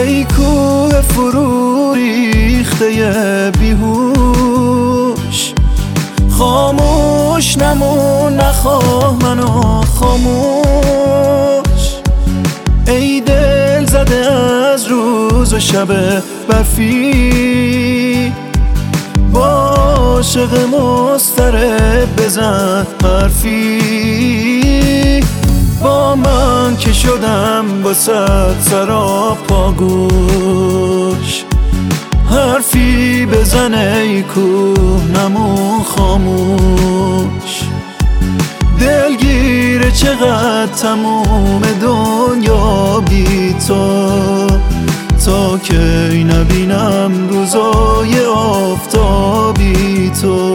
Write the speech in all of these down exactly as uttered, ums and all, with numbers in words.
ای کوه فرو ریخته بیهوش، خاموش نمون نخواه منو خاموش. ای دل زده از روز و شب برفی، با عاشق مضطرب بزن حرفی. با من که شدم با صد سراپا گوش، حرفی بزن ای کوه نمون خاموش. دلگیره چقدر تموم دنیا بی تو، تا کی نبینم روزای آفتابی تو.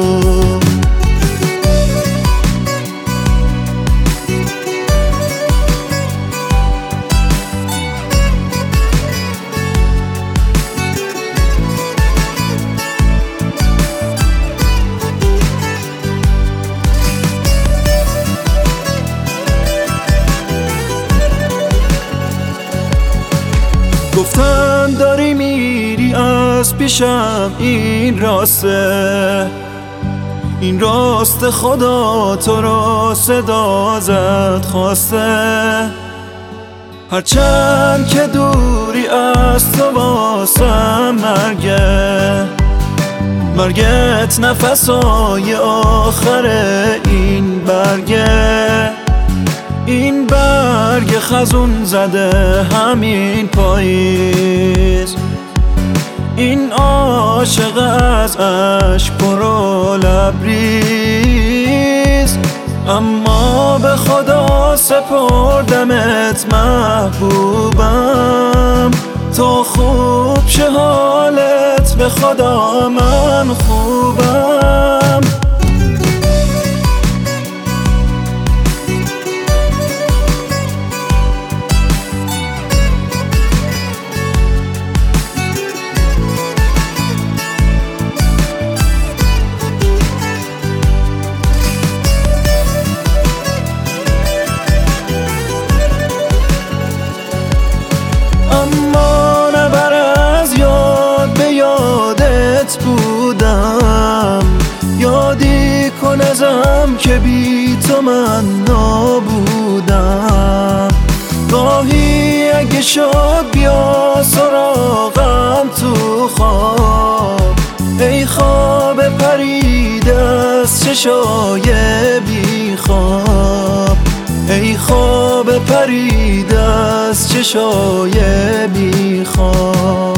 گفتن داری میری از پیشم، این راسته این راست، خدا تو را صدا زد خواسته. هرچند که دوری از تو واسم مرگه، مرگت نفسای آخر این برگه. این برگ خزون زده همین پاییز، این عاشق از عشق پرو لبریز. اما به خدا سپردمت محبوبم، تا خوب شه حالت به خدا من خوبم. بودم یادی کن ازم که بی تو من نابودم. گاهی اگه شد بیا سراغم تو خواب، ای خواب پریده از چشای بی خواب، ای خواب پریده از چشای بی خواب.